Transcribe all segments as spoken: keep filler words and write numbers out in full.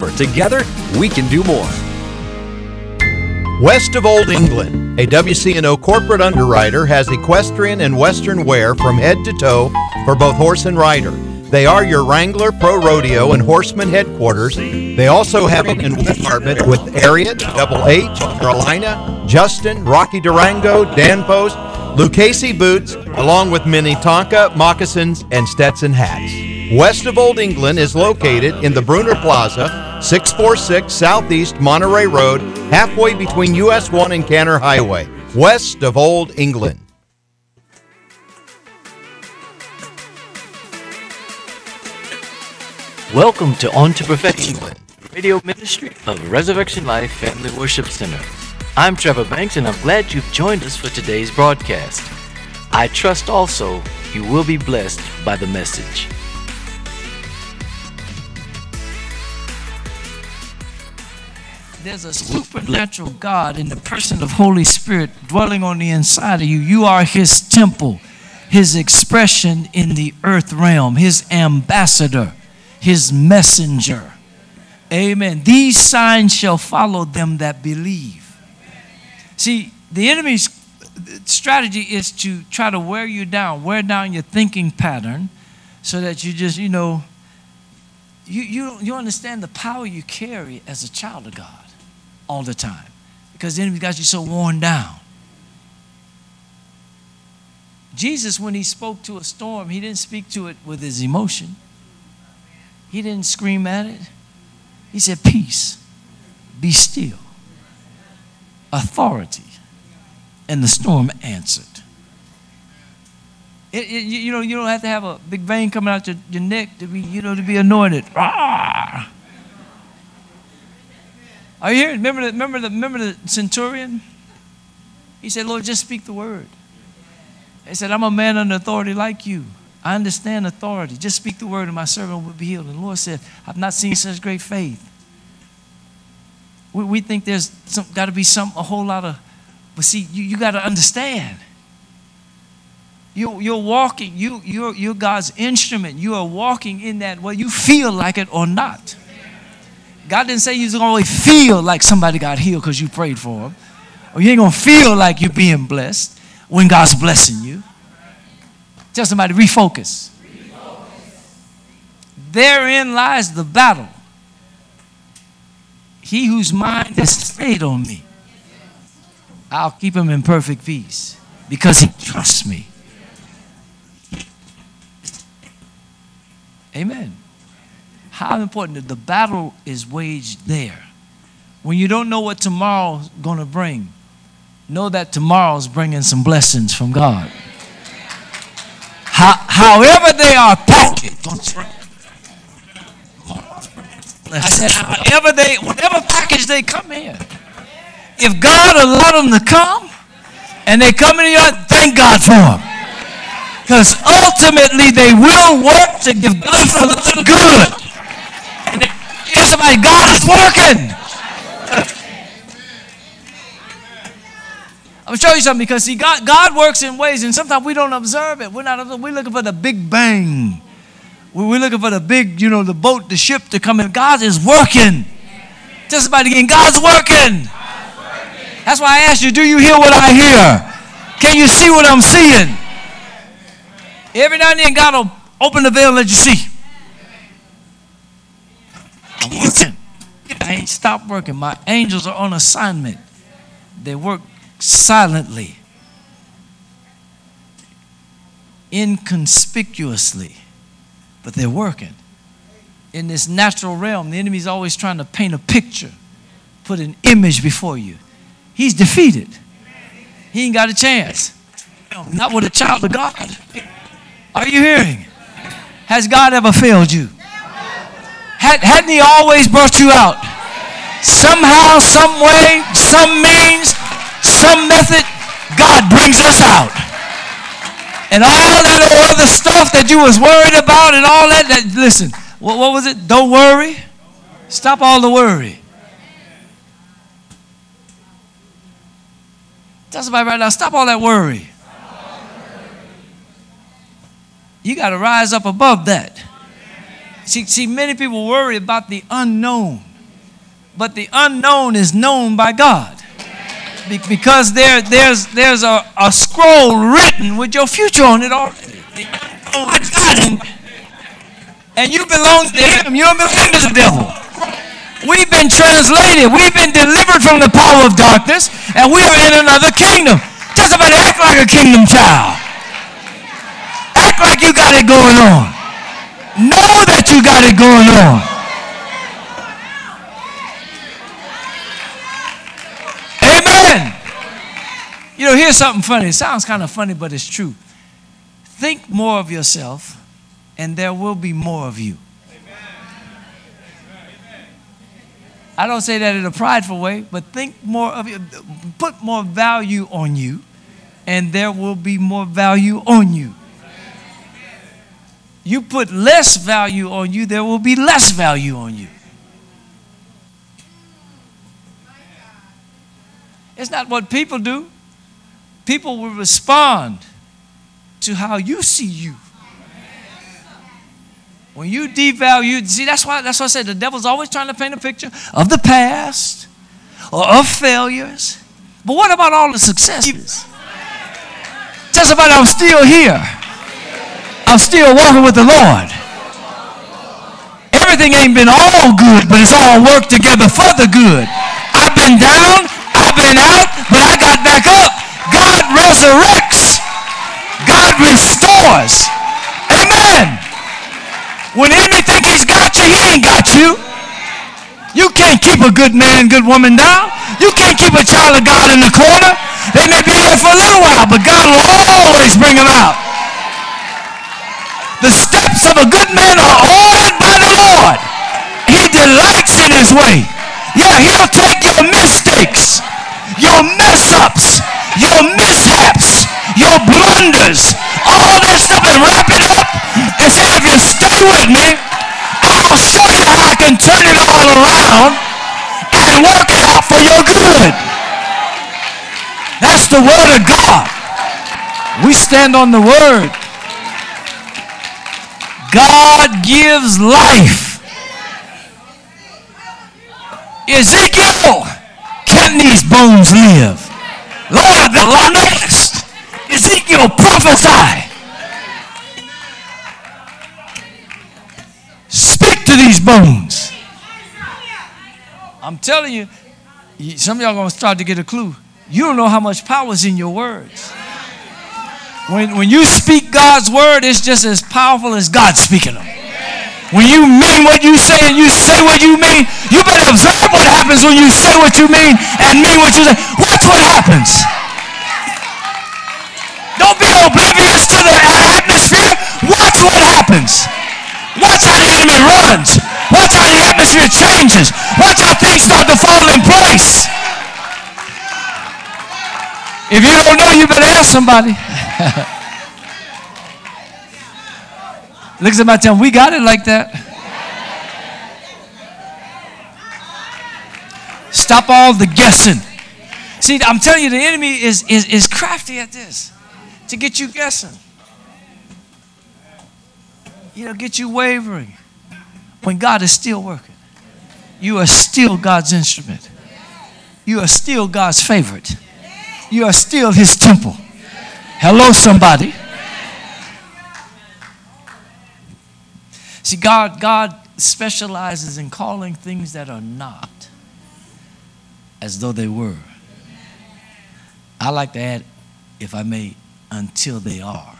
Together, we can do more. West of Old England, a W C N O corporate underwriter has equestrian and western wear from head to toe for both horse and rider. They are your Wrangler, Pro Rodeo, and Horseman headquarters. They also have an department with Ariat, Double H, Carolina, Justin, Rocky Durango, Danfoss, Lucchese boots, along with Minnetonka, moccasins, and Stetson hats. West of Old England is located in the Bruner Plaza, six forty-six Southeast Monterey Road, halfway between U S one and Canner Highway. West of Old England. Welcome to On to Perfection, radio ministry of Resurrection Life Family Worship Center. I'm Trevor Banks, and I'm glad you've joined us for today's broadcast. I trust also you will be blessed by the message. There's a supernatural God in the person of Holy Spirit dwelling on the inside of you. You are His temple, His expression in the earth realm, His ambassador, His messenger. Amen. These signs shall follow them that believe. See, the enemy's strategy is to try to wear you down, wear down your thinking pattern so that you just, you know, you, you, you understand the power you carry as a child of God all the time, because the enemy got you so worn down. Jesus, when he spoke to a storm, he didn't speak to it with his emotion. He didn't scream at it. He said, peace, be still. Authority. And the storm answered. It, it, you know, you don't have to have a big vein coming out your, your neck to be, you know, to be anointed. Rawr! Are you here? Remember the, remember the, remember the centurion? He said, Lord, just speak the word. He said, I'm a man under authority like you. I understand authority. Just speak the word and my servant will be healed. And the Lord said, I've not seen such great faith. We, we think there's some, got to be some, a whole lot of, but see, you, you got to understand. You, you're walking, you, you're, you're God's instrument. You are walking in that, whether you feel like it or not. God didn't say you're going to feel like somebody got healed because you prayed for them. Or you ain't going to feel like you're being blessed when God's blessing you. Tell somebody, refocus. refocus. Therein lies the battle. He whose mind is stayed on me, I'll keep him in perfect peace because he trusts me. Amen. How important that the battle is waged there. When you don't know what tomorrow's going to bring, know that tomorrow's bringing some blessings from God. How, however they are packaged. I said, however they, whatever package they come in. If God allowed them to come, and they come in here, thank God for them. Because ultimately they will work to give God for the good. And if somebody, God is working. I'm going to show you something, because see, God, God works in ways, and sometimes we don't observe it. We're not. We're looking for the big bang. We're looking for the big, you know, the boat, the ship to come in. God is working. Tell somebody again, God's working. That's why I asked you, do you hear what I hear? Can you see what I'm seeing? Every now and then, God will open the veil and let you see. I'm working. I ain't stopped working. My angels are on assignment. They work silently, inconspicuously, but they're working. In this natural realm, the enemy's always trying to paint a picture, put an image before you. He's defeated. He ain't got a chance. Not with a child of God. Are you hearing? Has God ever failed you? Had, hadn't he always brought you out? Somehow, some way, some means, some method, God brings us out. And all that other stuff that you was worried about and all that, that listen, what, what was it? Don't worry. Stop all the worry. Tell somebody right now, stop all that worry. You got to rise up above that. See, see, many people worry about the unknown. but the unknown is known by God. Be- because there, there's, there's a, a scroll written with your future on it already. The unknown is God. And you belong to him. You don't belong to the devil. We've been translated. We've been delivered from the power of darkness, and we are in another kingdom. Just about act like a kingdom child. Act like you got it going on. Know that you got it going on. Amen. You know, here's something funny. It sounds kind of funny, but it's true. Think more of yourself, and there will be more of you. I don't say that in a prideful way, but think more of you. Put more value on you, and there will be more value on you. You put less value on you, there will be less value on you. It's not what people do. People will respond to how you see you. When you devalue, see, that's why, that's why I said the devil's always trying to paint a picture of the past or of failures. But what about all the successes? Just about I'm still here. I'm still walking with the Lord. Everything ain't been all good, but it's all worked together for the good. I've been down, I've been out, but I got back up. God resurrects. God restores. Amen. When the enemy think he's got you, he ain't got you. You can't keep a good man, good woman down. You can't keep a child of God in the corner. They may be there for a little while, but God will always bring them out. The steps of a good man are ordered by the Lord. He delights in his way. Yeah, he'll take your mistakes, your mess-ups, your mishaps, your blunders, all that stuff, and wrap it up and say, if you stay with me, I'll show you how I can turn it all around and work it out for your good. That's the word of God. We stand on the word. God gives life. Ezekiel, can these bones live? Lord, the Lord next. Ezekiel, prophesy. Speak to these bones. I'm telling you, some of y'all are going to start to get a clue. You don't know how much power is in your words. When, when you speak God's word, it's just as powerful as God speaking them. When you mean what you say and you say what you mean, you better observe what happens when you say what you mean and mean what you say. Watch what happens. Don't be oblivious to the atmosphere. Watch what happens. Watch how the enemy runs. Watch how the atmosphere changes. Watch how things start to fall in place. If you don't know, you better ask somebody. Look at somebody, tell them, we got it like that. Stop all the guessing. See, I'm telling you, the enemy is, is, is crafty at this, to get you guessing. You know, get you wavering. When God is still working. You are still God's instrument. You are still God's favorite. You are still his temple. Hello, somebody. See, God, God specializes in calling things that are not as though they were. I like to add, if I may, until they are.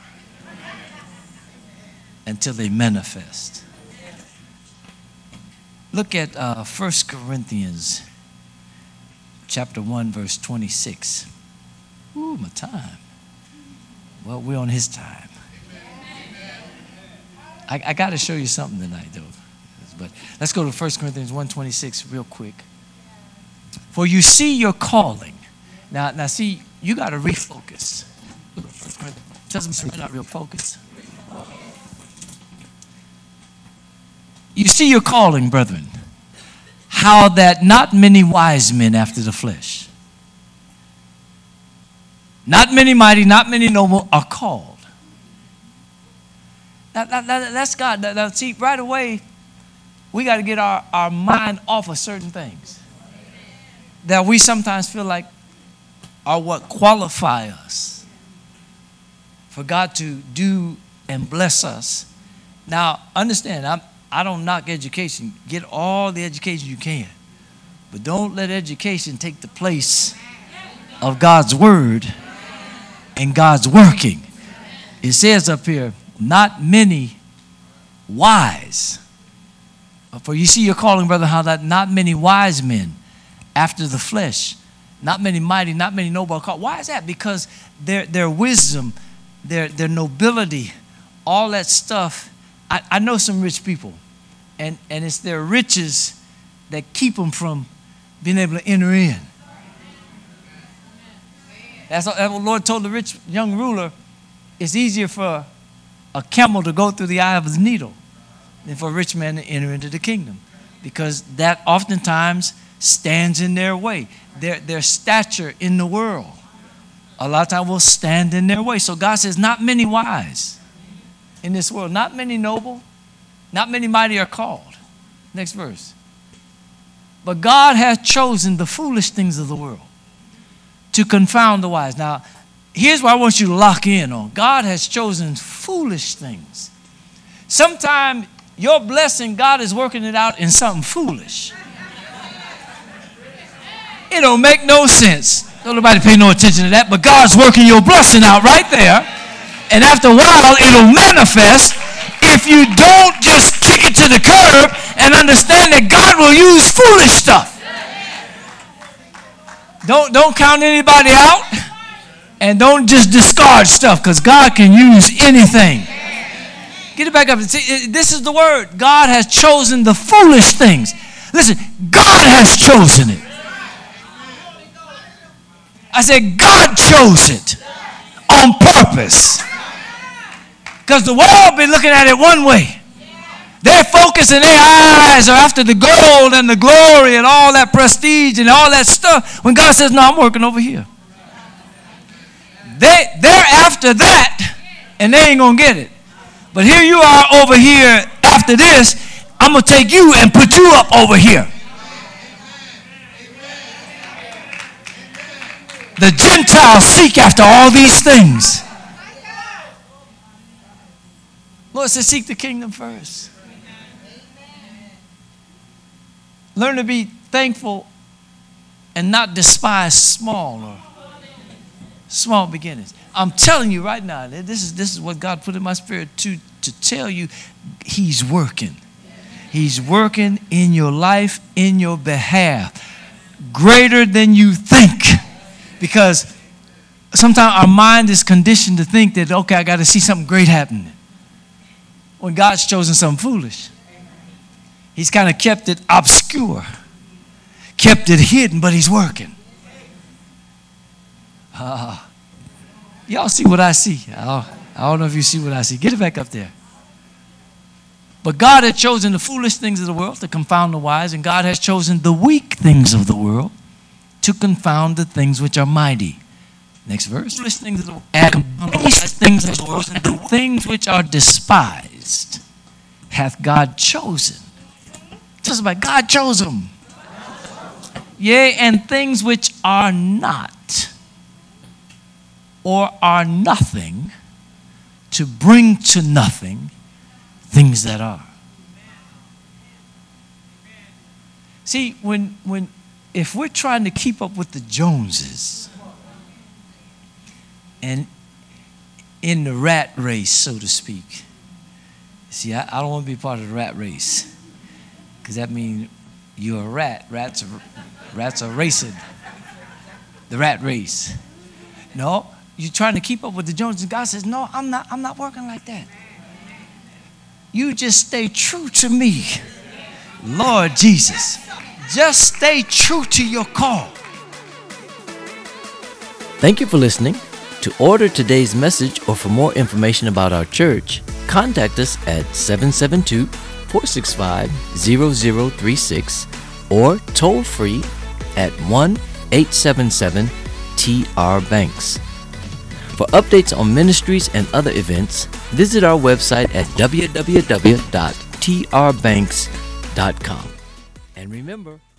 Until they manifest. Look at uh, First Corinthians chapter one, verse twenty-six. Ooh, my time. Well, we're on his time. I, I got to show you something tonight, though. But let's go to First Corinthians one twenty-six real quick. For you see your calling. Now, now see, you got to refocus. Tell them you're not real focused. You see your calling, brethren. How that not many wise men after the flesh, not many mighty, not many noble are called. Now, now, now, that's God. Now, now, see, right away, we got to get our, our mind off of certain things that we sometimes feel like are what qualify us for God to do and bless us. Now, understand, I'm, I don't knock education. Get all the education you can. But don't let education take the place of God's word and God's working. It says up here, not many wise. For you see your calling, brother, how that not many wise men after the flesh, not many mighty, not many noble are called. Why is that? Because their their wisdom, their their nobility, all that stuff. I, I know some rich people, and, and it's their riches that keep them from being able to enter in. That's what the Lord told the rich young ruler. It's easier for a camel to go through the eye of his needle than for a rich man to enter into the kingdom, because that oftentimes stands in their way. Their, their stature in the world a lot of times will stand in their way. So God says, not many wise in this world, not many noble, not many mighty are called. Next verse. But God hath chosen the foolish things of the world to confound the wise. Now, here's what I want you to lock in on. God has chosen foolish things. Sometimes your blessing, God is working it out in something foolish. It don't make no sense. Don't nobody pay no attention to that, but God's working your blessing out right there. And after a while, it'll manifest if you don't just kick it to the curb and understand that God will use foolish stuff. Don't, don't count anybody out, and don't just discard stuff, because God can use anything. Get it back up. See, this is the word. God has chosen the foolish things. Listen, God has chosen it. I said God chose it on purpose. Because the world be looking at it one way. Their focus and their eyes are after the gold and the glory and all that prestige and all that stuff. When God says, no, I'm working over here. They, they're after that, and they ain't going to get it. But here you are over here after this. I'm going to take you and put you up over here. The Gentiles seek after all these things. Lord says, seek the kingdom first. Learn to be thankful and not despise small or small beginnings. I'm telling you right now, this is this is what God put in my spirit to, to tell you. He's working. He's working in your life, in your behalf, greater than you think. Because sometimes our mind is conditioned to think that, okay, I got to see something great happening, when God's chosen something foolish. He's kind of kept it obscure, kept it hidden, but he's working. Uh, y'all see what I see? I don't know if you see what I see. Get it back up there. But God had chosen the foolish things of the world to confound the wise, and God has chosen the weak things of the world to confound the things which are mighty. Next verse. Foolish things of the world, and these things of the world, and the things which are despised hath God chosen. Just about God chose them. Yea, and things which are not, or are nothing, to bring to nothing things that are. See, when when if we're trying to keep up with the Joneses and in the rat race, so to speak, see, I, I don't want to be part of the rat race, because that means you're a rat. Rats are, rats are racing. The rat race. No, you're trying to keep up with the Joneses. God says, no, I'm not, I'm not working like that. You just stay true to me. Lord Jesus. Just stay true to your call. Thank you for listening. To order today's message or for more information about our church, contact us at seven seven two, four six five, zero zero three six or toll free at one eight seven seven T R Banks. For updates on ministries and other events, visit our website at w w w dot t r banks dot com. And remember,